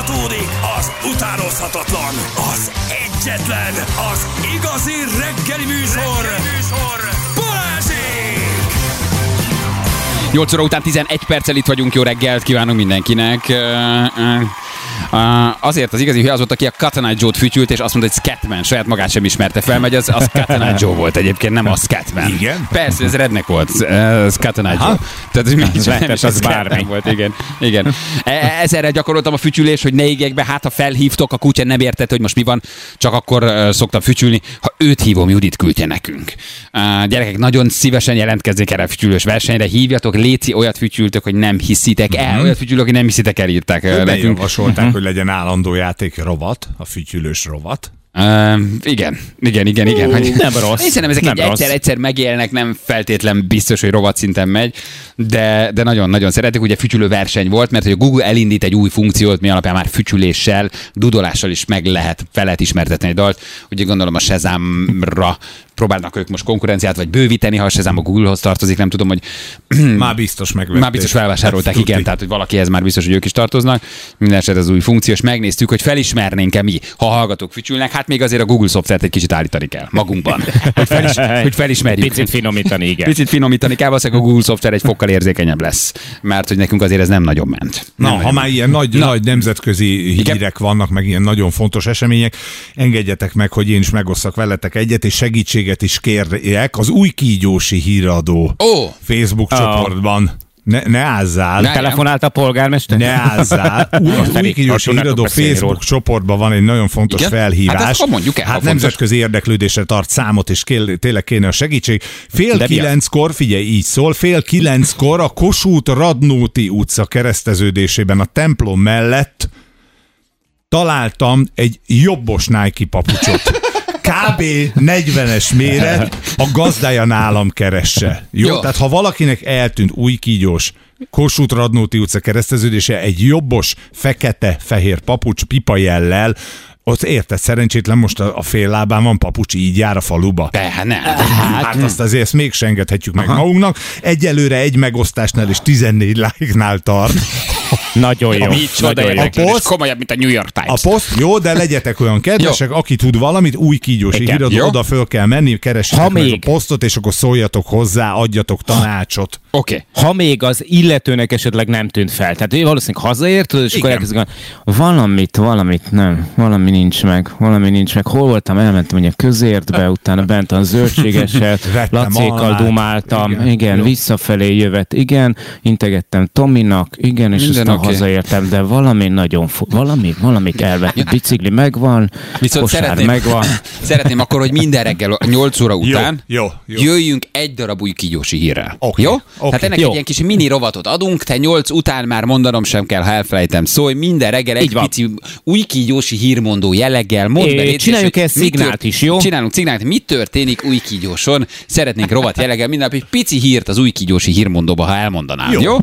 Folytatódik az utánozhatatlan, az egyetlen, az igazi reggeli műsor, Balázsék! 8 óra után 11 perccel itt vagyunk, jó reggelt kívánunk mindenkinek. Azért az igazi hülye az volt, aki a Cotton Eye Joe-t fütyült, és azt mondta, hogy Scatman, saját magát sem ismerte fel, mert az Cotton Eye Joe volt egyébként, nem a Scatman. Igen? Persze, ez redneck volt, Cotton Eye Joe. Tehát nem is az bármi volt, igen. Ezerrel gyakoroltam a fütyülést, hogy ne égjek be, hát ha felhívtok, a kutya nem értett, hogy most mi van, csak akkor szoktam fütyülni. Ha őt hívom, Judit küldje nekünk. Gyerekek, nagyon szívesen jelentkeznék erre a fütyülős versenyre, hívjatok, léci, olyat fütyültök, hogy nem hiszitek el, olyat fütyülök, hogy nem hiszitek el, írták nekünk. Javasolták, hogy legyen állandó játék rovat, a fütyülős rovat. Igen. Nem rossz. Én szerintem ezek egyszer megélnek, nem feltétlen biztos, hogy rovat szinten megy, de nagyon-nagyon szeretik. Ugye fütyülő verseny volt, mert hogy a Google elindít egy új funkciót, mi alapján már fütyüléssel, dudolással is fel lehet ismertetni egy dalt. Ugye gondolom a Shazamra próbálnak ők most konkurenciát, vagy bővíteni, ha a Shazam a Google-hoz tartozik, nem tudom, hogy Már biztos megvették. Már biztos felvásárolták, igen, tehát hogy valakihez már biztos, hogy ők is tartoznak. Minden esetre az új funkció, és megnéztük, hogy felismernénk-e mi, ha hallgatók fütyülnek, hát még azért a Google szoftvert egy kicsit állítani kell magunkban, hogy felismerjük. Picit finomítani, igen. Picit finomítani kell, valószínűleg a Google szoftver egy fokkal érzékenyebb lesz, mert hogy nekünk azért ez nem nagyon ment. Ha már ilyen nagy nemzetközi hírek vannak, meg ilyen nagyon fontos események, engedjetek meg, hogy én is megosszak veletek egyet, és segítséget is kérjek az új kígyósi híradó Facebook csoportban. Ne ázzál. Telefonált a polgármester? Ne ázzál. Az új kígyósi híradó Facebook csoportban van egy nagyon fontos felhívás. Hát nemzetközi érdeklődésre tart számot, és tényleg kéne a segítség. 8:30-kor, figyelj, így szól, 8:30-kor a Kossuth-Radnóti utca kereszteződésében a templom mellett találtam egy jobbos Nike papucsot. Kb. 40-es méret, a gazdája nálam keresse. Jó? Tehát ha valakinek eltűnt új kígyós Kossuth-Radnóti utca kereszteződése egy jobbos, fekete-fehér papucs pipa jellel, ott érted, szerencsétlen most a fél lábán van papucs, így jár a faluba. Hát azt azért ezt még se engedhetjük meg magunknak. Egyelőre egy megosztásnál és 14 like-nál tart. Nagyon jó. A poszt komolyabb, mint a New York Times. A poszt jó, de legyetek olyan kedvesek, aki tud valamit, új kígyósi híradó, oda föl kell menni, keressetek meg a posztot, és akkor szóljatok hozzá, adjatok tanácsot. Oké. Ha még az illetőnek esetleg nem tűnt fel, tehát ő valószínűleg hazaért, és akkor elkezdik, valamit nem, valami nincs meg. Hol voltam, elmentem ugye közértbe, utána bent a zöldségeset, Lacékkal dumáltam, igen, visszafelé jövet, igen, integettem Tominak, igen, és aztán hazaértem, de valami nagyon valamit elvett. Bicikli megvan, kosár megvan. Szeretném akkor, hogy minden reggel 8 óra után jó. jöjjünk egy darab új kígyósi hírrel. Okay. Jó? Okay. Hát ennek egy ilyen kis mini rovatot adunk, te 8 után már mondanom sem kell, ha elfelejtem. Szólj minden reggel egy pici új kígyósi hírmondó jelleggel. Mondd be, csináljuk ezt szignált is, jó? Csinálunk szignált. Mi történik új kígyóson? Szeretnénk rovat jelleggel minden nap egy pici hírt az új kígyósi hírmondóba, ha elmondanád. Jó?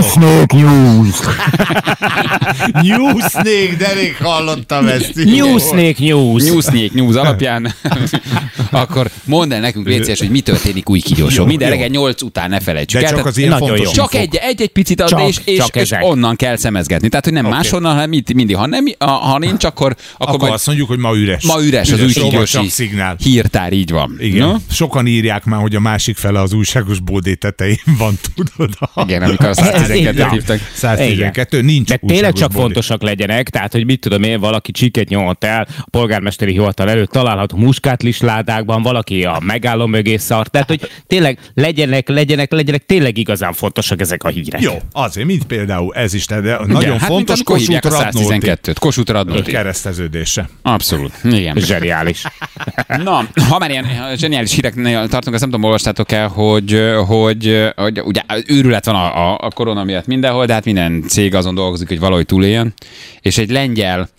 Newsnake, de rég hallottam ezt. Newsnake News alapján. Akkor mondd el nekünk, létszés, hogy mi történik új kígyóson. Minden reggel 8 után ne felejtsük el. Csak az ilyen fontos. Csak egy picit adni, és onnan kell szemezgetni. Tehát, hogy nem máshonnan, hanem mindig. Ha nincs, akkor azt mondjuk, hogy ma üres. Ma üres az új kígyósi hírtár, így van. Igen. No? Sokan írják már, hogy a másik fele az újságos bódé tetején van, tudod. Igen, amikor a 112-t hívtak. 112, nincs. De tényleg csak fontosak legyenek, tehát, hogy mit tudom én, valaki csiket nyomolt el, a polgármesteri hivatal előtt található muskátlisládákban, valaki a megálló mögé szart, tehát, hogy tényleg legyenek tényleg igazán fontosak ezek a hírek. Jó, azért, mint például ez is, de nagyon fontos Kossuth-Radnóti kereszteződése. Abszolút, igen. Zseniális. Na, ha már ilyen zseniális híreknél tartunk, azt nem tudom, olvastátok el, hogy ugye őrület van a korona miatt mindenhol, de hát minden cég azon dolgozik, hogy valahogy túléljen, és egy lengyel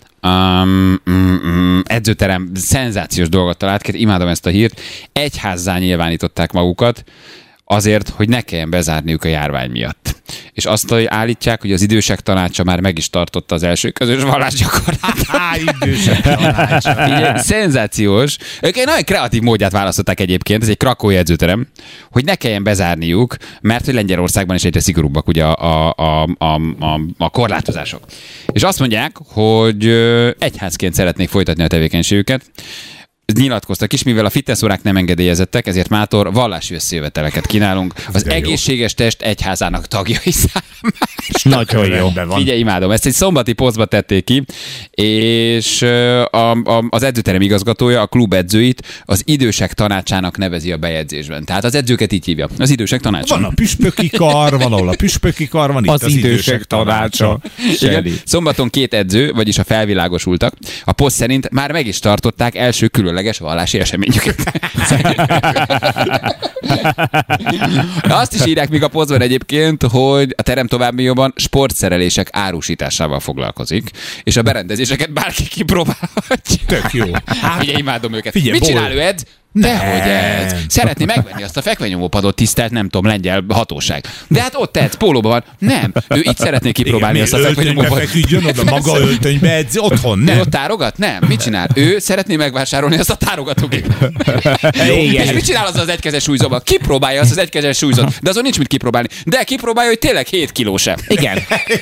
edzőterem szenzációs dolgot talált, imádom ezt a hírt, egyházzá nyilvánították magukat, azért, hogy ne kelljen bezárniuk a járvány miatt. És azt állítják, hogy az idősek tanácsa már meg is tartotta az első közös vallásgyakorlatát. Idősek tanácsa. Szenzációs. Ők egy nagyon kreatív módját választották egyébként, ez egy krakói edzőterem, hogy ne kelljen bezárniuk, mert hogy Lengyelországban is egyre szigorúbbak ugye a korlátozások. És azt mondják, hogy egyházként szeretnék folytatni a tevékenységüket. Nyilatkoztak is, mivel a fitnessórák nem engedélyezettek, ezért mától vallási összejöveteleket kínálunk az egészséges test egyházának tagjai számára. Nagyon jó. Figyelj, imádom. Ezt egy szombati posztba tették ki, és az edzőterem igazgatója a klub edzőit az idősek tanácsának nevezi a bejegyzésben. Tehát az edzőket így hívja. Az idősek tanácsa. Van a püspöki kar, valahol a püspöki kar, van itt az idősek tanácsa. Szombaton 2 edző, vagyis a felvilágosultak, a poszt szerint már meg is tartották első különleges vallási eseményüket. Azt is írják még a posztban egyébként, hogy a terem továbbiakban sportszerelések árusításával foglalkozik, és a berendezéseket bárki kipróbálhatja. Tök jó. Ugye imádom őket. Figyelj, mit csinál ő, Ed? Dehogy ez. Szeretné megvenni azt a fekvenyomópadot, tisztelt, nem tudom, lengyel hatóság. De hát ott edz, pólóban van. Nem. Ő itt szeretné kipróbálni azt a fekvenyomópadot. Feküdjön oda, maga öltönybe edz, otthon, nem. Ő ott tárogat? Nem. Mit csinál? Ő szeretné megvásárolni azt a tárogatógépet. És mit csinál az egykezes súlyzóban? Kipróbálja azt az egykezes súlyzót. De azon nincs mit kipróbálni. De kipróbálja, hogy tényleg 7 kiló sem. Igen.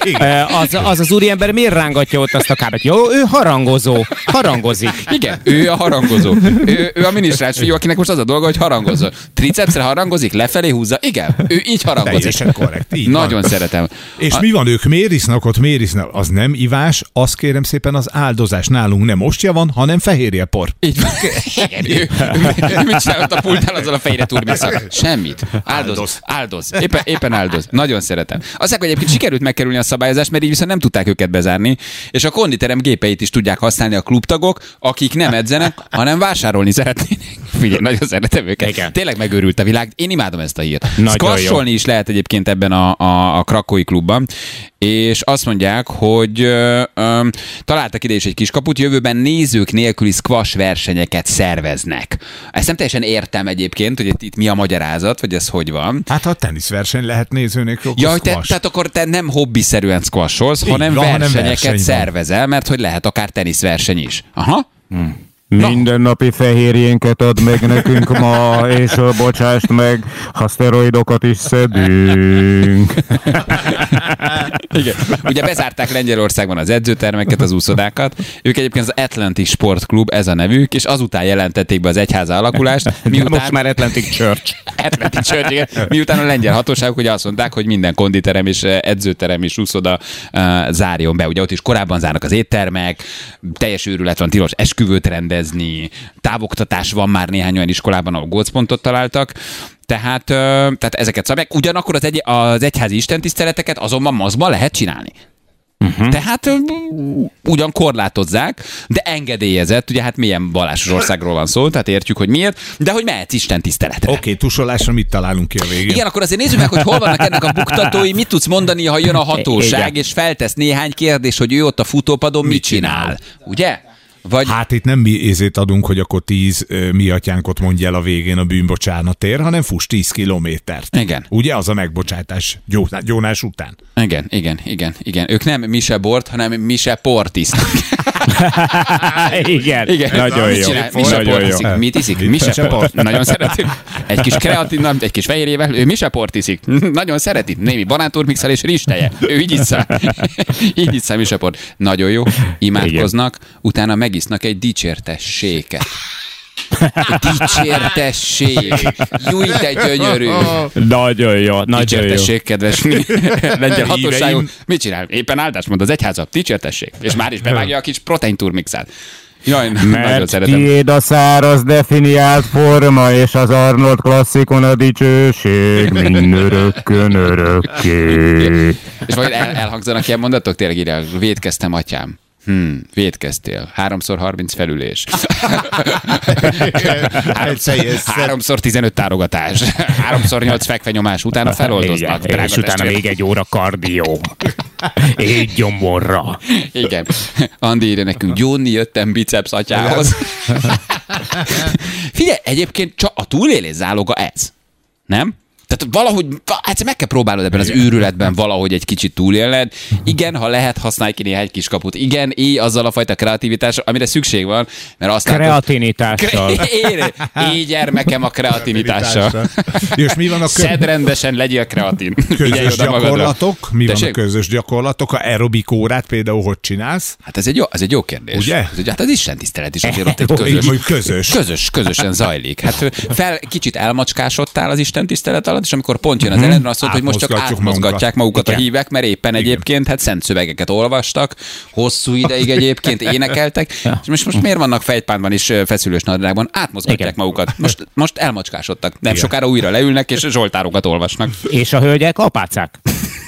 Az úriember miért rángatja ott azt a kábelt? Jó, ő harangozó. Harangozik. Igen, ő a harangozó. Ő a minisztráns fiú, akinek most az a dolga, hogy harangozzon. Tricepsre harangozik, lefelé húzza. Igen, ő így harangozik. Teljesen korrekt. Így nagyon van. szeretem. És mi van, ők miért isznak ott, miért isznak? Az nem ivás, az kérem szépen az áldozás. Nálunk nem ostya van, hanem fehérjepor. Így van. Igen, ő mit csinálott a pultál azzal a fejre turmissza? Semmit. Áldoz. Éppen áldoz. Nagyon szeretem. Aztán, hogy egyébként sikerült megkerülni a szabályozást, mert így viszont nem tudták őket bezárni, és a konditerem gépeit is tudják használni a klubtagok, akik nem edzenek, hanem vásárolni szeretnének. Figyelj, nagyon szeretem őket. Igen. Tényleg megőrült a világ. Én imádom ezt a hírt. Squasholni is lehet egyébként ebben a krakói klubban, és azt mondják, hogy találtak ide is egy kiskaput, jövőben nézők nélküli squash versenyeket szerveznek. Ezt nem teljesen értem egyébként, hogy itt mi a magyarázat, vagy ez hogy van. Hát ha a teniszverseny lehet néző nélkül, ja, tehát akkor te nem hobbiszerűen squasholsz, hanem versenyeket szervezel, mert hogy lehet akár teniszverseny is. Aha. Mindennapi fehérjénket ad meg nekünk ma, és bocsásd meg, ha szteroidokat is szedünk. Igen. Ugye bezárták Lengyelországban az edzőtermeket, az úszodákat. Ők egyébként az Atlantic Sport Club, ez a nevük, és azután jelentették be az egyháza alakulást. Miután... most már Atlantic Church. Atlantic Church, igen. Miután a lengyel hatóságok ugye azt mondták, hogy minden konditerem és edzőterem és úszoda zárjon be. Ugye ott is korábban zárnak az éttermek, teljes őrület van, tilos esküvőt rendezni, távoktatás van már néhány olyan iskolában, ahol gócpontot találtak. Tehát ezeket szabják. Ugyanakkor az egyházi istentiszteleteket azonban maszkban lehet csinálni. Tehát ugyan korlátozzák, de engedélyezett, ugye hát milyen vallásos országról van szó, tehát értjük, hogy miért, de hogy mehetsz istentiszteletre. Oké, tusolásra mit találunk ki a végén? Igen, akkor azért nézzük meg, hogy hol vannak ennek a buktatói, mit tudsz mondani, ha jön a hatóság, és feltesz néhány kérdés, hogy ő ott a futópadon mit csinál. Ugye? Vagy... Hát itt nem mi ézét adunk, hogy akkor 10 mi atyánkot mondja el a végén a bűnbocsánatért, hanem fuss 10 kilométert. Igen. Ugye az a megbocsátás gyónás után. Igen. Ők nem Mise Bort, hanem Mise Portis. Igen. Nagyon jó. Mise Port iszik. Mit iszik? Mise Port. Nagyon szereti. Egy kis kreatin, egy kis fehérjével, ő Mise Port iszik. Nagyon szereti. Némi banánturmixel és rizsteje. Ő így issza. Így issza Mise Port. Nagyon jó. Imádkoznak. Utána megisznak egy dicsértesséket. Dicsértesség. Júj, de gyönyörű. Nagyon jó. Dicsértesség, kedves lengyel hatóságok. Mit csinál? Éppen áldást mond az egyháza. Dicsértesség. És már is bevágja a kis proteinturmixát. Jaj, mert tiéd a száraz definiált forma, és az Arnold klasszikon a dicsőség mindörökkön örökké. És vagy elhangzanak ilyen mondatok? Tényleg ide, vétkeztem, atyám. Vétkeztél. 3x30 felülés. 3x15 tárogatás. 3x8 fekvenyomás. Utána feloldoznak. És utána még 1 óra kardió. Így gyomorra. Igen. Andi írja nekünk, gyónni jöttem biceps atyához. Figyelj, egyébként csak a túlélés záloga ez. Nem? Tehát valahogy, meg kell próbálnod ebben az őrületben valahogy egy kicsit túlélned. Igen, ha lehet, használj ki néhány kiskaput. Igen, élj azzal a fajta kreativitással, amire szükség van, mert azt kreatinitással. Élj gyermekem a kreatinitással. És mi van a Szedd rendesen, legyél kreatin. közös gyakorlatok? Mi van a közös gyakorlatok? A aerobik órát például hogy csinálsz? Hát ez egy jó kérdés. Ugye? Hát az istentisztelet is azért ott egy közösen zajlik. Hát kicsit elmacskásodtál az istentisztelet alatt, és amikor pont jön az ellenre, azt mondta, hogy most csak átmozgatják magukat a hívek, mert éppen egyébként szent szövegeket olvastak, hosszú ideig egyébként énekeltek, és most miért vannak fejtpánban is feszülős nadrágban? Átmozgatják magukat. Most elmacskásodtak. Nem sokára újra leülnek, és zsoltárokat olvasnak. És a hölgyek apácák.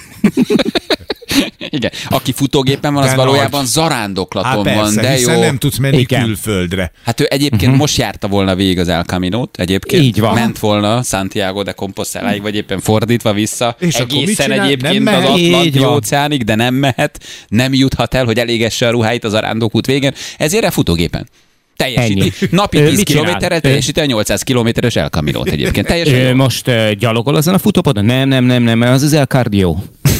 Igen. Aki futógépen van, az valójában zarándoklaton van, de jó. Nem tudsz menni külföldre. Hát ő egyébként most járta volna végig az El Caminót, egyébként. Így van. Ment volna Santiago de Composteláig, vagy éppen fordítva vissza. És egészen egyébként az Atlanti óceánig, de nem mehet, nem juthat el, hogy elégesse a ruháit az arándokút végén. Ezért a futógépen teljesíti. Napi 10 kilométerre teljesíti a 800 kilométeres El Caminót egyébként. Teljesen most gyalogol azon a futópadon? Nem, az El Cardio.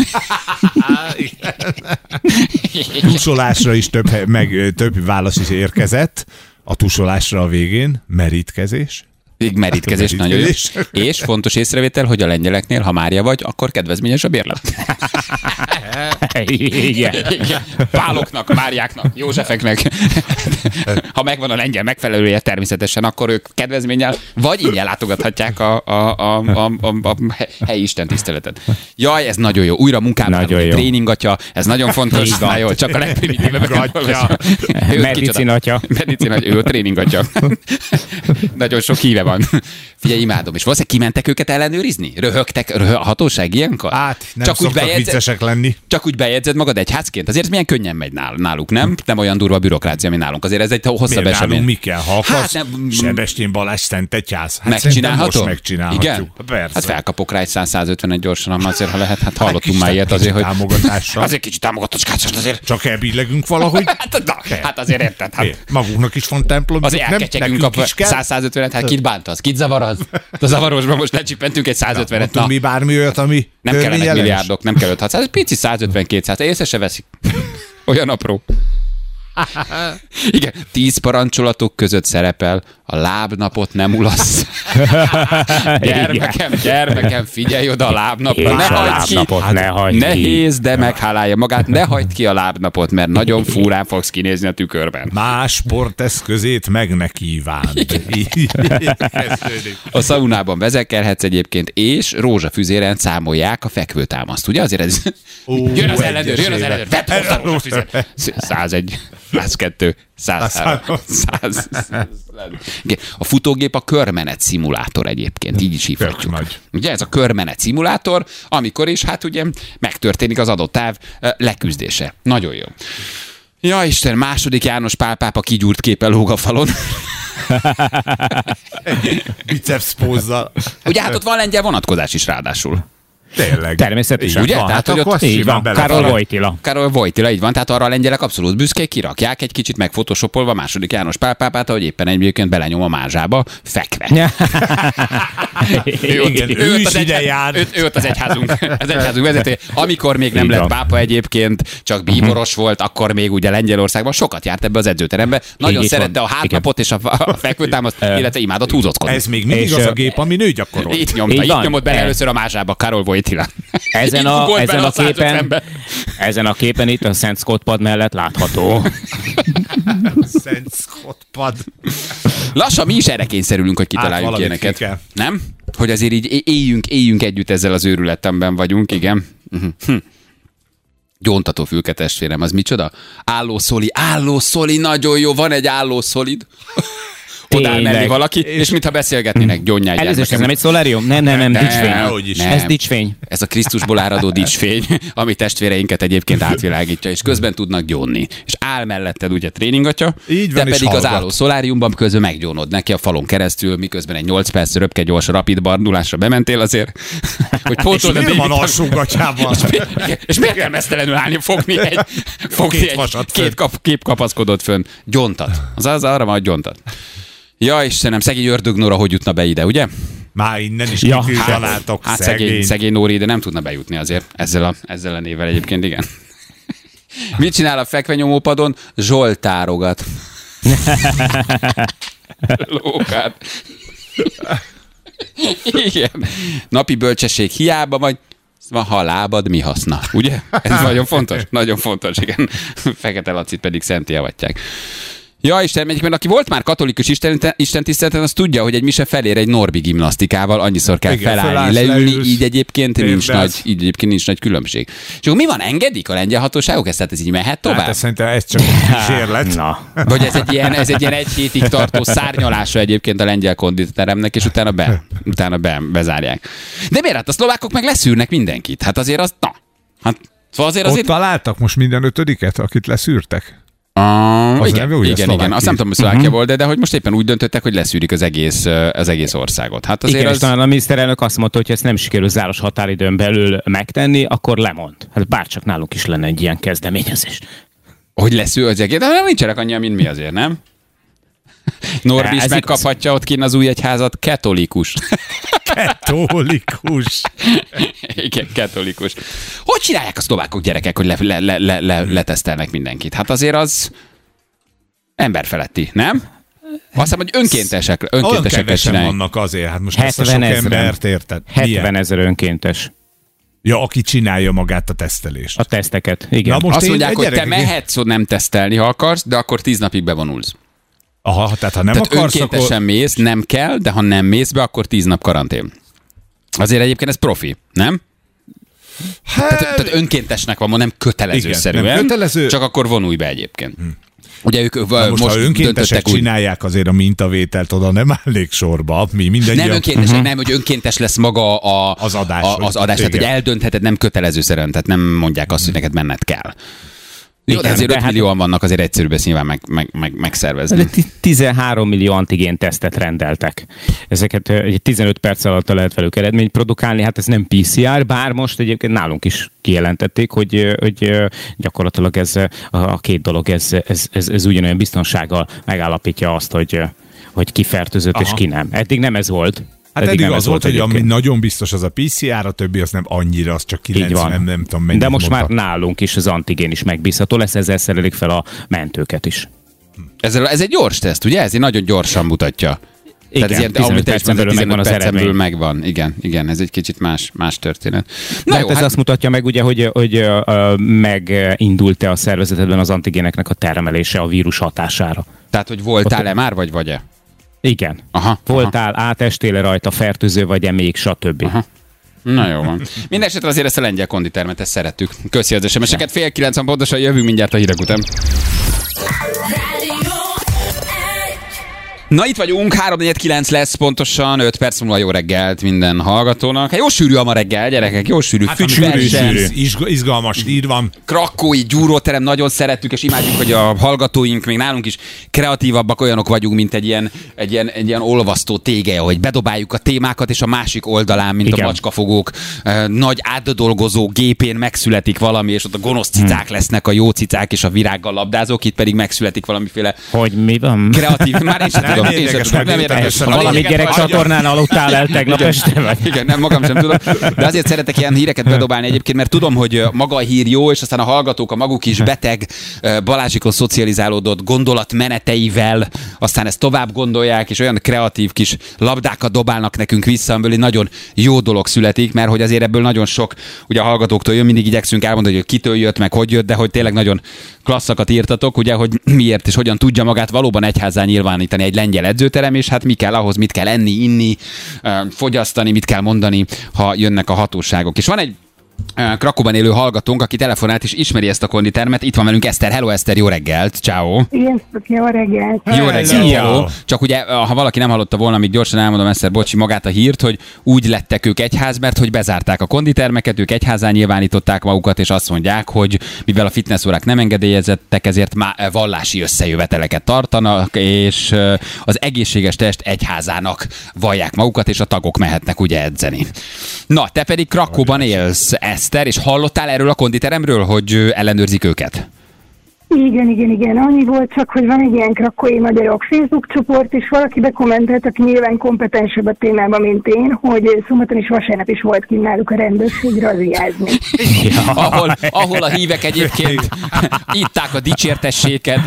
Tusolásra is több válasz is érkezett. A tusolásra a végén merítkezés. Merítkezés nagyon jó. És fontos észrevétel, hogy a lengyeleknél, ha Mária vagy, akkor kedvezményes a bérlet. Igen. Páloknak, Máriáknak, Józsefeknek. Ha megvan a lengyel megfelelője természetesen, akkor ők kedvezménnyel vagy ingyen látogathatják a helyi istentiszteletet. Jaj, ez nagyon jó. Újra munkában tréningatya, ez nagyon fontos. Na jó, csak a legprimitívebb. Medicinatya. Ő a tréningatya. Nagyon sok híve van. Figyelj, imádom. És valószínűleg kimentek őket ellenőrizni? Röhögtek a hatóság ilyenkor? Hát, nem csak szoktak viccesek lenni. Csak úgy bejegyzed magad egyházként? Azért milyen könnyen megy náluk, nem? Nem olyan durva a bürokrácia, mint nálunk. Azért ez egy hosszabb esemény. Nálunk mi kell? Ha akarsz, Sebestyén Balázs Szent Egyház. Hát megcsinálható? Most megcsinálhatjuk. Igen? Persze. Hát felkapok rá egy 151 gyorsan, azért, ha lehet. Hát hallottunk már ilyet azért, hogy... Azért kicsit támogatoskácsos azért. Csak elbillegünk valahogy? Hát azért érted. Magunknak is van templom. Azért elkecsegünk a 150-et, hát kit bánt az? Kit zavar az? A zavarosban most lecsipentünk egy 150-et. Mi bármi olyat, ami nem kellenek milliárdok, nem kell 5-600, pici 150-200, észre se veszik. Olyan apró. Igen, 10 parancsolatok között szerepel, a lábnapot nem ulasz. Gyermekem, figyelj oda a lábnapra. Ne hagyd ki. Nehéz, de meghálálja magát. Ne hagyd ki a lábnapot, mert nagyon furán fogsz kinézni a tükörben. Más sporteszközét meg ne kívánd. A szaunában vezekelhetsz egyébként, és rózsafüzéren számolják a fekvőtámaszt. Ugye azért ez... Jön az ellenőr. 101. 102, 103, 100. A futógép a körmenet szimulátor egyébként, így is hívhatjuk. Ugye ez a körmenet szimulátor, amikor is hát ugye megtörténik az adott táv leküzdése. Nagyon jó. Ja Isten, második János Pál pápa kigyúrt képe lóg a falon. Biceps pózzal. Ugye hát ott van lengyel vonatkozás is ráadásul. Tényleg. Természetesen. Ugye? Tehát, hogy ott így van. Karol Wojtyla, így van. Tehát arra a lengyelek abszolút büszkék, kirakják egy kicsit megfotoshopolva második János Pál pápát, ahogy éppen egyébként belenyom a mázsába, fekve. ő is ide jár. Ő ott az egyházunk vezetője. Amikor még nem lett pápa egyébként, csak bíboros volt, akkor még ugye Lengyelországban sokat járt ebbe az edzőterembe. Nagyon szerette a hátnapot és a fekvőtámaszt, illetve imádott húzockodni. Ez még mindig az a gép, ami nő gyakorol. Itt nyomott bele először a mázsába Karol Wojtyla. Ezen a képen itt a Szent Scott pad mellett látható. Szent Scott pad. Lassan mi is erre kényszerülünk, hogy kitaláljuk ilyeneket. Nem? Hogy azért így éljünk együtt ezzel az őrületemben vagyunk, igen. Gyóntató fülke testvérem, az micsoda? Állószoli, nagyon jó, van egy állószolid. Odáll mellé valaki, és mintha beszélgetnének, gyónnyáj. Először ez nem egy szolárium? Nem, dicsfény. Ez dicsfény. Ez a Krisztusból áradó dicsfény, ami testvéreinket egyébként átvilágítja, és közben tudnak gyónni. És áll melletted ugye tréningatja, te pedig az álló szoláriumban közben meggyónod neki a falon keresztül, miközben egy 8 perc röpke gyors rapid barnulásra bementél azért, hogy pótold a és miért kell mesztelenül állni, fogni egy két kapaszkodott fönn. Gyontat. Az arra majd gyontat. Ja, Istenem, szegény Ördög Nóra hogy jutna be ide, ugye? Már innen is kitiltanátok. Hát szegény Nóri, de nem tudna bejutni azért ezzel a névvel egyébként, igen. Mit csinál a fekvenyomópadon? Zsoltárogat. Lókát. Igen. Napi bölcsesség hiába vagy, ha a lábad, mi haszna, ugye? Ez nagyon fontos, igen. Fekete Lacit pedig szenté avatják. Ja, Isten, mert aki volt már katolikus istentiszteleten, az tudja, hogy egy mise felér egy Norbi gimnasztikával, annyiszor kell felállni, leülni, így egyébként nincs nagy különbség. És akkor mi van, engedik a lengyel hatóságok ezt? Tehát ez így mehet tovább? Hát szerintem ez csak kísérlet. Vagy ez egy ilyen 1 hétig tartó szárnyalása egyébként a lengyel konditeremnek, és utána bezárják. De miért? Hát a szlovákok meg leszűrnek mindenkit. Hát azért az, szóval azért... Ott találtak most minden 5-et, akit leszűrtek? Igen. Azt nem tudom, hogy Szlovákia volt, de hogy most éppen úgy döntöttek, hogy leszűrik az egész országot. Hát azért igen, és talán a miniszterelnök azt mondta, hogy ha ezt nem sikerül záros határidőn belül megtenni, akkor lemond. Hát bárcsak nálunk is lenne egy ilyen kezdeményezés. Hogy leszűr az egész? De nem nincsenek annyian, mint mi azért, nem? Norbi is megkaphatja ott kint az új egyházat, katolikus. Katolikus. Igen, katolikus. Hogy csinálják a szlovákok, gyerekek, hogy letesztelnek mindenkit? Hát azért az emberfeletti, nem? Azt hiszem, hogy önkéntesek csinálják. Vannak azért, hát most ezt a sok embert érted. 70 000 önkéntes. Ja, aki csinálja magát a tesztelést. A teszteket, igen. Na most azt mondják, hogy te mehetsz nem tesztelni, ha akarsz, de akkor 10 napig bevonulsz. Aha, tehát ha nem akarsz, önkéntesen akkor... mész, nem kell, de ha nem mész be, akkor 10 nap karantén. Azért egyébként ez profi, nem? Tehát önkéntesnek van, nem kötelezőszerűen. Igen, nem kötelező. Csak akkor vonulj be egyébként. Ugye ők most ha önkéntesek csinálják azért a mintavételt, oda nem állnék sorba. Nem önkéntesek, nem, hogy önkéntes lesz maga az adás. Tehát, hogy eldöntheted, nem kötelezőszerűen, tehát nem mondják azt, hogy neked menned kell. Jó, de azért 5 millióan vannak, azért egyszerűbb ezt nyilván megszervezni. 13 millió antigén tesztet rendeltek. Ezeket 15 perc alatt lehet velük eredményt produkálni, hát ez nem PCR, bár most egyébként nálunk is kijelentették, hogy gyakorlatilag ez a két dolog, ez ugyanolyan biztonsággal megállapítja azt, hogy ki fertőzött és ki nem. Eddig nem ez volt. Hát eddig az volt, hogy ami nagyon biztos az a PCR, a többi az nem annyira, az csak 90, nem tudom mennyit. De most már nálunk is az antigén is megbízható lesz, ezzel szerelik fel a mentőket is. Ez egy gyors teszt, ugye? Ez nagyon gyorsan mutatja. Igen, tehát 15 percen belül megvan az eredmény. Megvan, igen, ez egy kicsit más történet. Na jó, ez azt mutatja meg, ugye, hogy megindult-e a szervezetedben az antigéneknek a termelése a vírus hatására. Tehát, hogy voltál-e már, vagy-e? Igen. Voltál, átestél rajta, fertőző vagy-e még, stb. Aha. Na jó van. Mindenesetre azért ezt a lengyel konditermet, ezt szerettük. Köszi az SMS-eket, 8:30 pontosan jövünk mindjárt a hírek után. Na itt vagyunk, 3:49 lesz pontosan, 5 perc múlva jó reggelt minden hallgatónak. Hát jó sűrű a ma reggel, gyerekek, jó sűrű. Hát izgalmas hír van. Krakói gyúróterem, nagyon szerettük, és imádjuk, hogy a hallgatóink, még nálunk is kreatívabbak, olyanok vagyunk, mint egy ilyen olvasztó tége, hogy bedobáljuk a témákat, és a másik oldalán, mint igen, a macskafogók nagy átdolgozó gépén megszületik valami, és ott a gonosz cicák lesznek, a jó cicák és a virággal labdázók, itt pedig megszületik valamiféle hogy mi van? Kreatív, már én sem tudom. Nem érdekes. Valami gyerekcsatornán aludtál el tegnap este vagy. Igen, nem, magam sem tudom. De azért szeretek ilyen híreket bedobálni egyébként, mert tudom, hogy maga a hír jó, és aztán a hallgatók a maguk is beteg, Balázsikon szocializálódott gondolatmeneteivel, aztán ezt tovább gondolják, és olyan kreatív kis labdákat dobálnak nekünk vissza, amiből egy nagyon jó dolog születik, mert hogy azért ebből nagyon sok, ugye a hallgatóktól jön, mindig igyekszünk elmondani, hogy kitől jött, meg hogy jött, de hogy tényleg nagyon klasszakat írtatok, ugye, hogy miért és hogyan tudja magát valóban egyházán nyilvánítani egy lengyel edzőterem, és hát mi kell ahhoz, mit kell enni, inni, fogyasztani, mit kell mondani, ha jönnek a hatóságok. És van egy Krakóban élő hallgatónk, aki telefonált és ismeri ezt a konditermet. Itt van velünk Eszter. Hello Eszter, jó reggelt, ciao. Sziasztok, jó reggelt. Jó reggelt, hello. Csak ugye, ha valaki nem hallotta volna, amit gyorsan elmondom, Eszter, bocsi, magát a hírt, hogy úgy lettek ők egyház, mert hogy bezárták a konditermeket, ők egyházán nyilvánították magukat, és azt mondják, hogy mivel a fitnessórák nem engedélyezettek, ezért már vallási összejöveteleket tartanak, és az egészséges test egyházának vallják magukat, és a tagok mehetnek ugye edzeni. Na, te pedig Krakóban élsz, Eszter, és hallottál erről a konditeremről, hogy ellenőrzik őket? Igen. Annyi volt csak, hogy van egy ilyen krakói magyarok Facebook csoport, és valaki bekommentelt, aki nyilván kompetensebb a témában, mint én, hogy szombaton és vasárnap is volt kint náluk a rendőrség raziázni. Ahol a hívek egyébként itták a dicsértességet,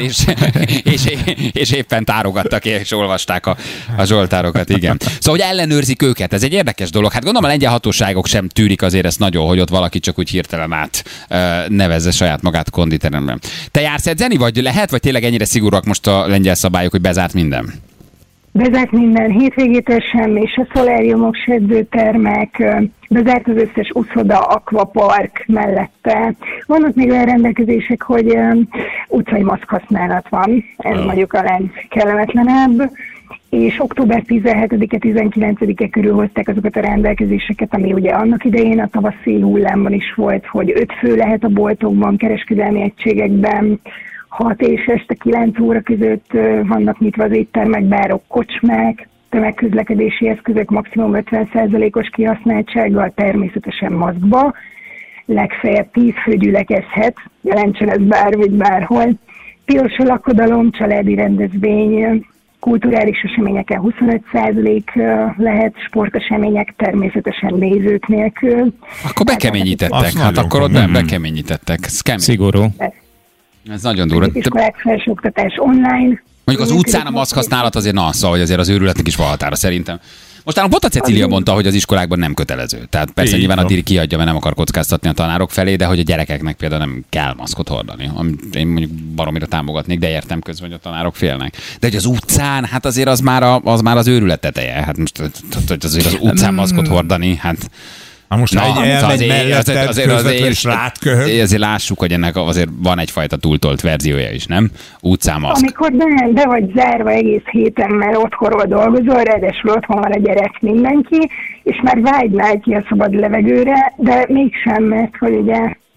és éppen tárogattak és olvasták a zsoltárokat, igen. Szóval, hogy ellenőrzik őket, ez egy érdekes dolog. Hát gondolom a lengyel hatóságok sem tűrik azért ezt nagyon, hogy ott valaki csak úgy hirtelen át nevezze saját magát konditeremben. Te jársz edzeni, vagy lehet, vagy tényleg ennyire szigorúak most a lengyel szabályok, hogy bezárt minden? Bezárt minden, hétvégétől semmi, se szoláriumok, se edzőtermek, bezárt az összes uszoda, akvapark mellette. Vannak még olyan rendelkezések, hogy utcai maszk használat van, ez mondjuk a legkellemetlenebb, és október 17-e, 19-e körül hozták azokat a rendelkezéseket, ami ugye annak idején a tavaszi hullámban is volt, hogy 5 fő lehet a boltokban, kereskedelmi egységekben, 6 és este 9 óra között vannak nyitva az éttermek, bárok, kocsmák, tömegközlekedési eszközök maximum 50%-os kihasználtsággal, természetesen maszkba, legfeljebb 10 fő gyülekezhet, jelentsen ez bárhogy bárhol. Tilos a lakodalom, családi rendezvény, kulturális eseményeken 25% lehet, sportesemények természetesen nézők nélkül. Akkor bekeményítettek, hát akkor ott nem bekeményítettek. Ez kemény. Szigorú. Ez nagyon durva. Iskolák felsőoktatás online. Mondjuk az utcán a maszk használat azért szóval, hogy azért az őrületnek is van határa szerintem. Most Bota Cecília mondta, hogy az iskolákban nem kötelező. Tehát persze nyilván a diri kiadja, mert nem akar kockáztatni a tanárok felé, de hogy a gyerekeknek például nem kell maszkot hordani. Én mondjuk baromira támogatnék, de értem közben, hogy a tanárok félnek. De hogy az utcán, hát azért az már az őrület teteje. Hát most azért az utcán maszkot hordani, hát... Most elmegy melletted közvetlen és rátköhög. Azért lássuk, hogy ennek azért van egyfajta túltolt verziója is, nem? Utcámaszk. Amikor be vagy zárva egész héten, mert otthonról dolgozol, ráadásul otthon van a gyerek, mindenki, és már vágynál ki a szabad levegőre, de mégsem, mert hogy ugye...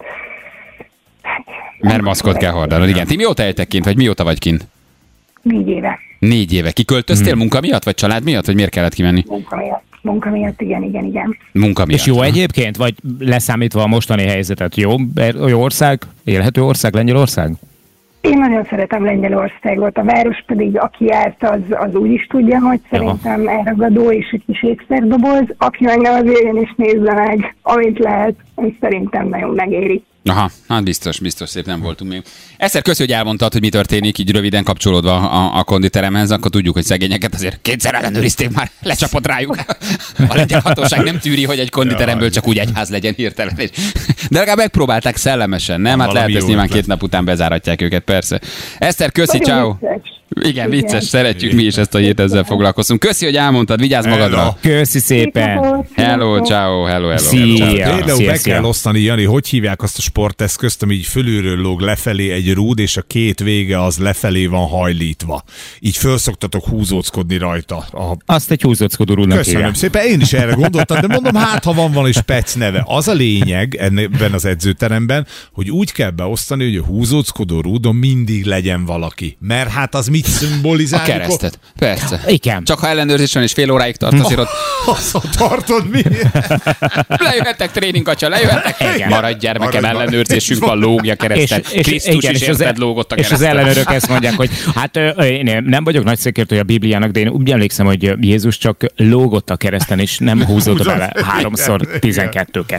Mert maszkot kell hordanod, igen. Ti mióta éltek kint, vagy mióta vagy kint? 4 éve. 4 éve. Kiköltöztél munka miatt, vagy család miatt, vagy miért kellett kimenni? Munka miatt, igen. Munka miatt. És jó egyébként, vagy leszámítva a mostani helyzetet, jó ország, élhető ország, Lengyelország? Én nagyon szeretem Lengyelországot, a város pedig, aki járt, az úgy is tudja, hogy szerintem elragadó és egy kis ékszerdoboz, aki meg nem, az jöjjön és nézze meg, amit lehet, szerintem nagyon megéri. Aha, hát biztos, szép nem voltunk még. Eszter, köszi, hogy elmondtad, hogy mi történik, így röviden kapcsolódva a konditeremhez, akkor tudjuk, hogy szegényeket azért kétszer ellenőrizték, már lecsapott rájuk. A lengyel hatóság nem tűri, hogy egy konditeremből csak úgy egy ház legyen hirtelen. De legalább megpróbálták szellemesen, nem? Hát lehet, hogy nyilván 2 nap után bezáratják őket, persze. Eszter, köszi, ciao. Igen, vicces, szeretjük mi is ezt a hét, ezzel foglalkozunk. Köszi, hogy elmondtad, vigyázz magadra. Köszi szépen. Hello, ciao. Szia. Például be kell osztani, Jani, hogy hívják azt a sporteszközt, ami így fölülről lóg lefelé egy rúd, és a 2 vége az lefelé van hajlítva. Így fölszoktatok húzóckodni rajta. Azt egy húzóckodó rúdnak hívják. Köszönöm szépen, én is erre gondoltam, de mondom, hát ha van is Pec neve. Az a lényeg ebben az edzőteremben, hogy úgy kell beosztani, hogy a húzóckodó rúdon mindig legyen valaki. Mert hát az mit szimbolizál? A keresztet, persze. Igen. Csak ha ellenőrzés van és fél óráig tart, azért ott... Azt tartod mi? Lejöhettek tréningkacsa, lejöhettek. Maradj gyermekem, ellenőrzésünk van, lógja keresztet. Krisztus is érted lógott a keresztet. És az ellenőrök ezt mondják, hogy hát én nem vagyok nagy szakértő a Bibliának, de én úgy emlékszem, hogy Jézus csak lógott a kereszten, és nem húzott vele 3x12-ket.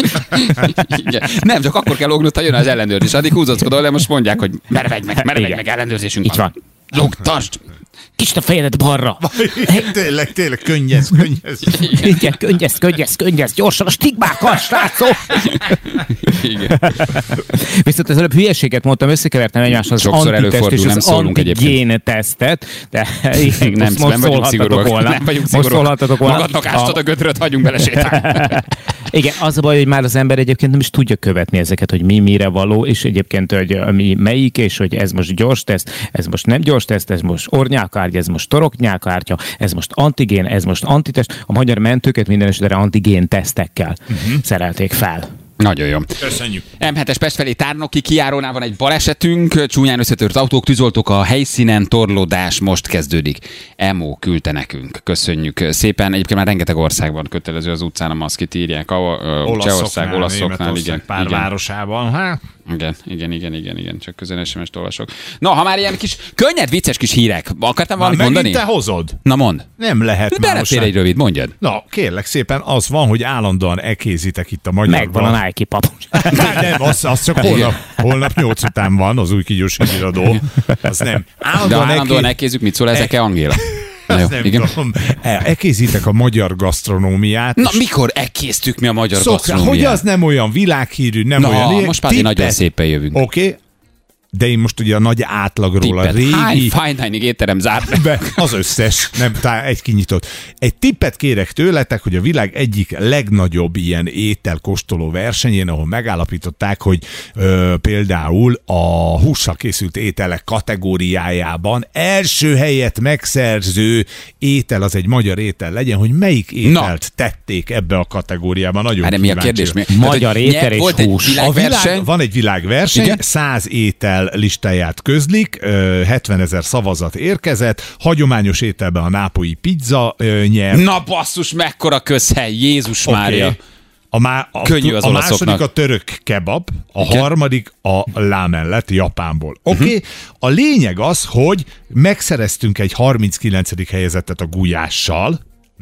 Nem, csak akkor kell lógnod, ha jön az ellenőrzés. Addig húzóckodol, de most mondják, hogy merevegj meg, ellenőrzésünk van. Lógtasd! Kicsit a fejedet balra. Tényleg, könnyez. Igen, könnyez, gyorsan a stigmákkal, srácok! Igen. Viszont az előbb hülyeséget mondtam, összekevertem egymással az antitest és az antigén tesztet, de nem vagyunk szigorúak. Most szólhatatok volna. Magadnak ástad a gödröt, hagyjunk bele sétálni. Igen, az a baj, hogy már az ember egyébként nem is tudja követni ezeket, hogy mi mire való, és egyébként, hogy mi melyik, és hogy ez most gyors teszt, ez most nem gyors teszt, ez most ornyálkártya, ez most toroknyálkártya, ez most antigén, ez most antitest. A magyar mentőket minden esetre antigén tesztekkel szerelték fel. Nagyon jó. Köszönjük. M7-es Pest felé Tárnoki kijárónál van egy balesetünk, csúnyán összetört autók, tűzoltók a helyszínen, torlódás most kezdődik. EMO küldte nekünk. Köszönjük szépen. Egyébként már rengeteg országban kötelező az utcán a maszkit írják. Csehország, olaszoknál, igen. Pár városában. Igen, csak közön SMS-t olvasok. Na, ha már ilyen kis, könnyed, vicces kis hírek, akartam valamit mondani? Te hozod. Na mondd. Nem lehet már most. egy rövid, mondjad. Na, kérlek szépen, az van, hogy állandóan ekézitek itt a magyar. Megvan a Nike papucs. Nem, az csak holnap 8 után van, az új kígyós híradó. Az nem. De állandóan ekézzük, mit szól ezek-e, Angéla? Jó, nem ekézitek a magyar gasztronómiát. Na, mikor ekéztük mi a magyar gasztronómiát? Hogy az nem olyan világhírű, nem olyan... most már nagyon szépen jövünk. Oké. De én most ugye a nagy átlagról a régi... Hány fine dining étterem zárt? Az összes, nem, egy kinyitott. Egy tippet kérek tőletek, hogy a világ egyik legnagyobb ilyen ételkóstoló versenyén, ahol megállapították, hogy például a hússal készült ételek kategóriájában első helyet megszerző étel, az egy magyar étel legyen, hogy melyik ételt tették ebbe a kategóriában. Nagyon kíváncsi. Mi a kérdés? Magyar étel és hús. Van egy világverseny, 100 étel listáját közlik, 70 000 szavazat érkezett, hagyományos ételben a nápolyi pizza nyert. Na basszus, mekkora közhely, Jézus Mária! Könnyű az második a török kebab, a harmadik a lámen lett Japánból. A lényeg az, hogy megszereztünk egy 39. helyezettet a gulyással.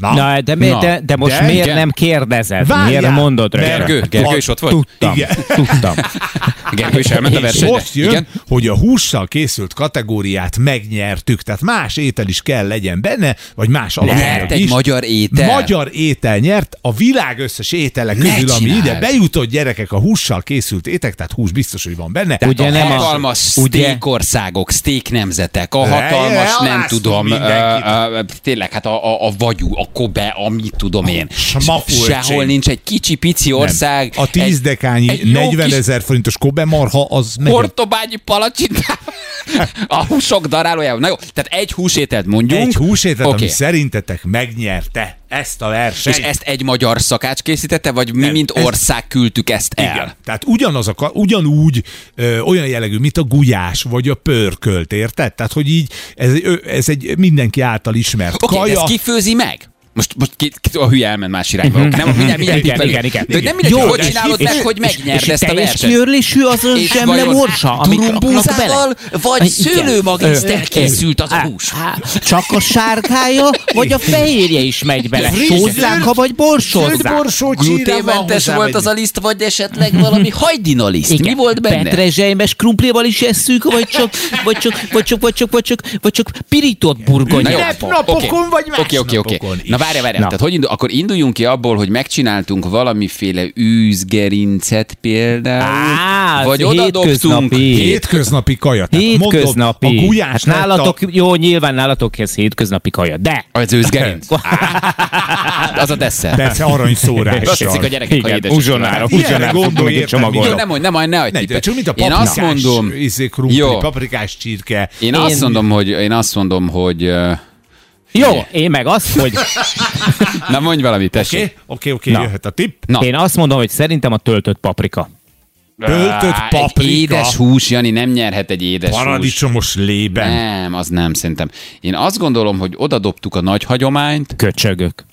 De most miért nem kérdezed? Várjál, miért nem mondod rögtön? Gergő is ott volt? Tudtam. Gergő is elment a versenyre. Most jön, hogy a hússal készült kategóriát megnyertük, tehát más étel is kell legyen benne, vagy más alapanyag is. Egy magyar étel. Magyar étel nyert a világ összes ételek közül, ami ide bejutott, gyerekek, a hússal készült étek, tehát hús biztos, hogy van benne. Ugye a hatalmas steak országok, steak nemzetek, a hatalmas, nem tudom, tényleg, hát a vagyú, a Kobe, amit tudom én. Sehol nincs egy kicsi-pici ország. A 10 dekányi 40 000 forintos Kobe marha, az megy. Portobányi palacsintával. A húsok darálójával. Na jó, tehát egy húsételt mondjunk. Egy húsételt, ami szerintetek megnyerte ezt a versenyt. És ezt egy magyar szakács készítette, vagy mi, mint ország küldtük ezt el? Igen. Tehát ugyanúgy olyan jellegű, mint a gulyás, vagy a pörkölt, érted? Tehát, hogy így ez egy mindenki által ismert kaja. Ez kifőzi meg? Most a hülye elment más irányba. Nem, mindjárt igen. De nem mindegy, hogy csinálod meg, hogy megnyerd ezt a versenyt. És kiörlésű az a zsemlemorsa, amit raknak bele? Vagy szőlőmagnésztel készült az a hús? Csak a sárgája, vagy a fehérje is megy bele? Sózzák, vagy borsozzák? Gluténmentes volt az a liszt, vagy esetleg valami hajdina liszt? Mi volt benne? Petrezselymes krumplival is esszük, vagy csak pirított burgonyával? Napokon, vagy más napokon. Na várj. Tehát akkor induljunk ki abból, hogy megcsináltunk valamiféle űzgerincet például, vagy odadobtunk. Hétköznapi kaja. Hétköznapi. A gulyás nálatok, jó, nyilván nálatok ez hétköznapi kaja, de... Az űzgerinc? Az a desszert. Persze, aranyszórással. Azt hiszik a gyerekek, ha édes. Uzsonára gondolj, csomagolni. Nem, ne hagyd. Csak mint a paprikás krumpli, paprikás csirke. Én azt mondom, hogy jó, én meg azt, hogy... Na mondj valamit, tessék. Oké, jöhet a tipp. Én azt mondom, hogy szerintem a töltött paprika. Töltött paprika. Egy édes hús, Jani, nem nyerhet egy édes hús. Paradicsomos lében. Nem, az nem, szerintem. Én azt gondolom, hogy odadobtuk a nagy hagyományt. Köcsögök.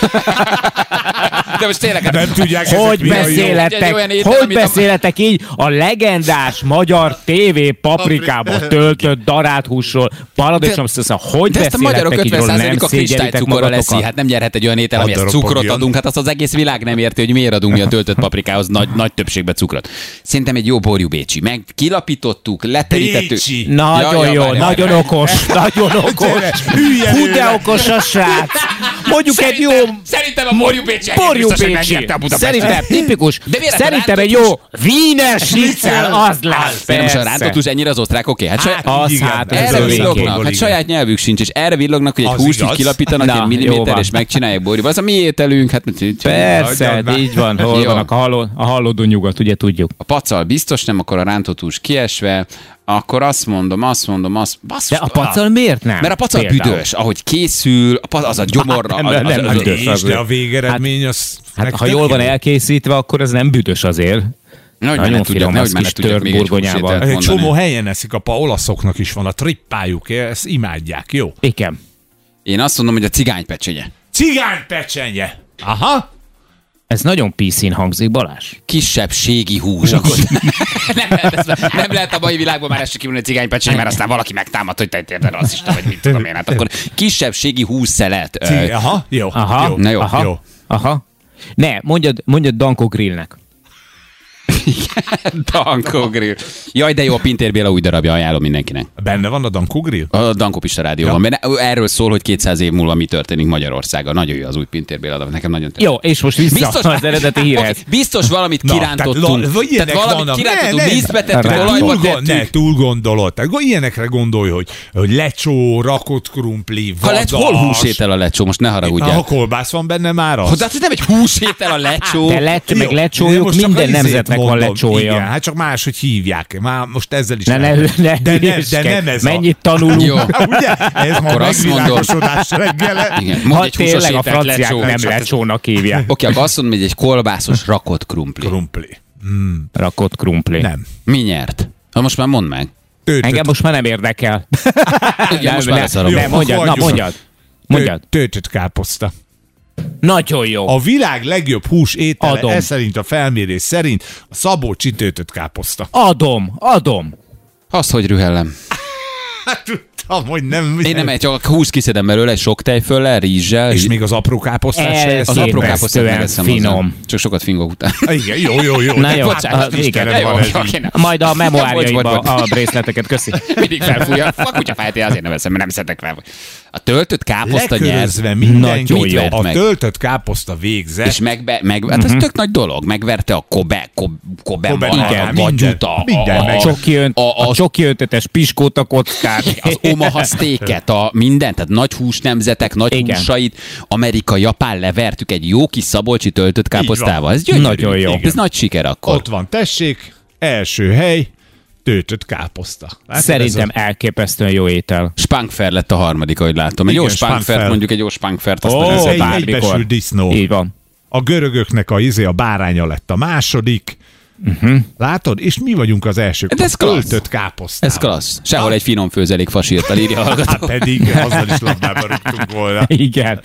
De most tényleg... Nem tudják, hogy beszéletek így a legendás magyar TV paprikából töltött darált húsról, paradicsom, hogy de ezt a magyarok beszéletek így, nem a kristálycukorral eszi, hát nem nyerhet egy olyan étel, amihez cukrot adunk, hát az egész világ nem érti, hogy miért adunk mi a töltött paprikához nagy többségben cukrot. Szerintem egy jó borjú bécsi. Meg kilapítottuk, leterítettük. Nagyon jó, nagyon okos. Hú, de okos a srác. Mondjuk egy jó... Szerintem a borjú bécsi. Szerintem tipikus. Szerintem egy jó Wiener Schnitzel az lesz. De most a rántott hús ennyire az osztrák, oké? Erre villognak, hát saját nyelvük sincs, és erre villognak, hogy egy húst így kilapítanak egy milliméter, és megcsinálják borjúba. Az a mi ételünk, hát... Persze, így van, hol vannak a hallódó nyugat, ugye tudjuk. A pacal biztos nem, akkor a rántott hús kiesve, akkor azt mondom. De a pacal miért nem? Mert a pacal büdös, ahogy készül, az a gyomorra. Nem büdös. De a végeredmény az... Hát ha jól van elkészítve, akkor ez nem büdös azért. Nagyon finom, az kis tört burgonyával. Egy csomó helyen eszik, olaszoknak is van a trippájuk, ezt imádják, jó? Igen. Én azt mondom, hogy a cigánypecsenye. Cigánypecsenye! Aha! Ez nagyon PC-n hangzik, Balázs. Kisebbségi hús. Akkor nem lehet a mai világban már ezt kívülni cigánypecsé, mert aztán valaki megtámad, hogy te érted rasszista, vagy mit tudom én. Hát akkor kisebbségi hússzelet. Aha, jó. Aha, na jó. Aha. Ne, mondjad Danko Grillnek. Danko Grill. Jaj, de jó, a Pintér Béla új darabja, ajánlom mindenkinek. Benne van a Danko Grill? A Danko Pista rádióban. Ja. Erről szól, hogy 200 év múlva mi történik Magyarországon. Nagyon jó az új Pintér Béla, nekem nagyon tetszik. Jó, és most vissza az eredeti hírhez. Okay, biztos valamit kirántottunk. Tehát valamit kirántottunk, vízbe tettünk, olajba tettünk. Ne túl gondolod. Tehát ilyenekre gondolj, hogy lecsó, rakott krumpli, vadas. Hol húsétel a lecsó? Most ne haragudjál. Ha kolbász van benne már az. De ez nem egy húsétel a lecsó. De meg lecsójuk, minden nemzetnek van lecsója. Igen, hát csak máshogy hívják. Már most ezzel is de nem ez mennyit tanulunk. Jó. Ugye? Ez már megvilágosodás reggele. Igen. Mondj egy tényleg a franciák nem lecsónak hívják. Oké, akkor azt mondom, hogy egy kolbászos rakott krumpli. Rakott krumpli. Nem. Mi nyert? Ha most már mondd meg. Engem most már nem érdekel. Igen, most már leszarom. Nem, mondjad. Töltött káposzta. Nagyon jó. A világ legjobb hús étele, ez szerint a felmérés szerint a szabolcsi töltött káposzta. Adom. Azt, hogy rühellem. Hát tudtam, hogy nem. Én nem, csak húst kiszedem belőle, egy sok tejföllel, rizssel. És még az apró káposztát se. Az apró káposztát megeszem finom. Csak sokat fingok után. Igen, jó. Na jó, igen. Majd a memoárjaiba a brészleteket, köszi. Mindig felfújja. A kutyafájtja, azért nem veszem, mert nem szedek fel. A töltött káposzta lekörözve mindenki a töltött káposzta végzett. És hát ez tök nagy dolog. Megverte a Kobe a vagyut, a csoki öntetes piskóta kockát, az Omaha steaket, a mindent, tehát nagy hús nemzetek, nagy húsait, Amerika, Japán levertük egy jó kis szabolcsi töltött káposztával. Ez gyönyörű. Nagyon jó. Ez nagy siker akkor. Ott van, tessék, első hely, töltött káposzta. Szerintem elképesztően jó étel. Spankfer lett a harmadik, ahogy látom. Egy jó spankfert, mondjuk egy jó spankfert. Egybesült disznó. Így van. A görögöknek a báránya lett a második. Látod? És mi vagyunk az elsők. Ez töltött káposztával. Ez klassz. Sehol egy finom főzelék fasírtal írja a hallgató. Hát pedig, azzal is labdába rúgtunk volna. Igen.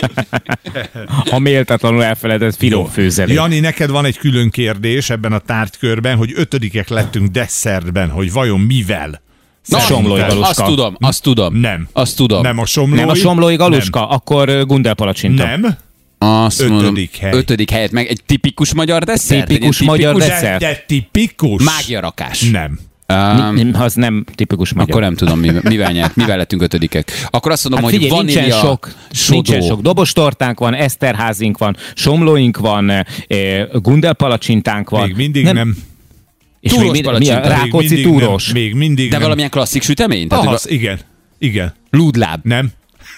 A méltatlanul elfeledett finom főzelék. Jani, neked van egy külön kérdés ebben a tárgykörben, hogy 5-ek lettünk desszertben, hogy vajon mivel? Somlói galuska. Azt tudom. Nem. Azt tudom. Nem a somlói galuska, akkor gundelpalacsinta. Nem. Azt ötödik hely. 5. helyet meg egy tipikus magyar desszert? Tipikus magyar desszert? De tipikus. Mágiarakás. Nem. Az nem tipikus magyar. Akkor nem tudom, mivel nyert, mivel lettünk 5-ek. Akkor azt mondom, hogy vanília, nincsen sok dobostortánk van, eszterházink van, somlóink van, gundelpalacsintánk van. Még mindig nem. És mi a Rákóczi túros? Még mindig de nem. valamilyen klasszik sütemény? Igen. Lúdláb. Nem.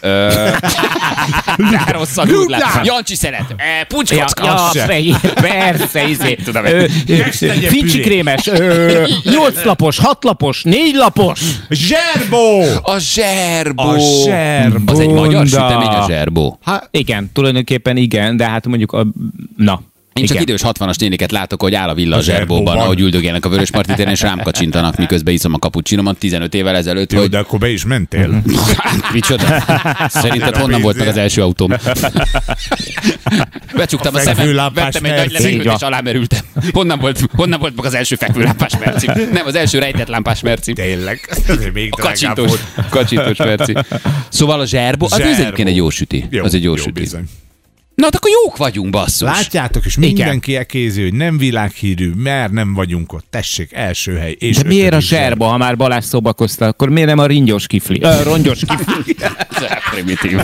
Rossz a lúdláb. Jancsi szeret. Puncskocka. Persze, fincsikrémes, 8 lapos, 6 lapos, 4 lapos. Zserbó! A zserbó. Az egy magyar sütemény, a zserbó. Igen, tulajdonképpen igen, de hát mondjuk Én csak idős 60-as néniket látok, hogy áll a villa a zserbóban, ahogy üldögélnek a Vörösmarty téren, és rám kacsintanak, miközben iszom a cappuccinomat 15 évvel ezelőtt. Jó, de akkor be is mentél. Micsoda? Szerinted honnan volt meg az első autóm? Becsuktam a szemem, vettem egy nagy levegőt, és alámerültem. Honnan volt meg az első fekvőlámpás merci? Nem, az első rejtett lámpás merci. Tényleg. A kacsintós merci. Szóval a zserbó, az egyébként egy jó süti. Az egy jó süti. Na, akkor jók vagyunk, basszus. Látjátok, és mindenki elkézi, hogy nem világhírű, mert nem vagyunk ott. Tessék, első hely. És de miért a zserba, ha már Balázs szóbakozta, akkor miért nem a ringyos kifli? Rongyos kifli. Primitív.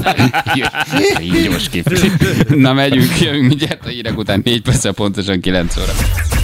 Ringyos kifli. Na, megyünk, jövünk mindjárt a hírek után 4 perccel pontosan 9 óra.